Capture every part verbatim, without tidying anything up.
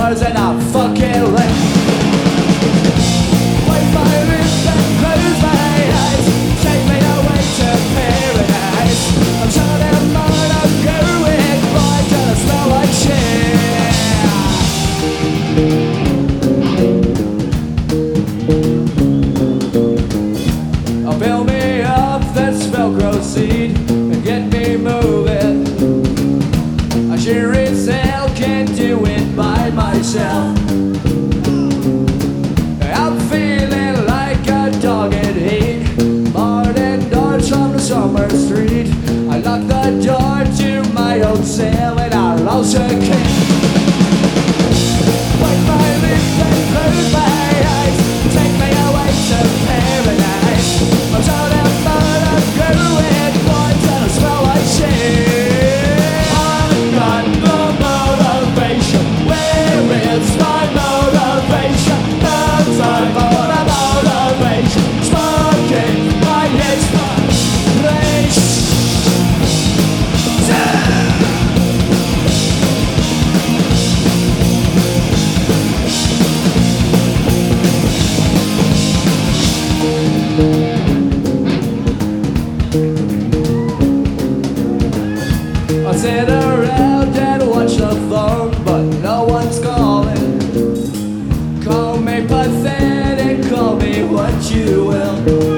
doors and I'm fucking lit. Wipe my lips and close my eyes, take me away to paradise. I'm trying to mind, I'm going blind, gonna smell like shit. I'll build me up this Velcro seed and get me moving. I sure as hell can't do it by myself. I'm feeling like a dog in heat, morning doors from the summer street. I lock the door to my old cell and I'll also kick. Wipe my lips and close my eyes, take me away to paradise. I'm trying to burn up growing points and I smell like shit. I've got no motivation, where is my motivation? That's my motivation, smoking my next place. I sit around and watch the phone, but no one's calling. Call me pathetic, call me what you will.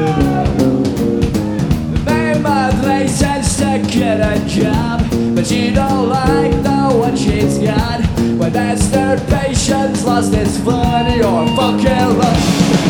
Made my license to get a job, but she don't like the one she's got. When masturbations's lost its funny or fucking love.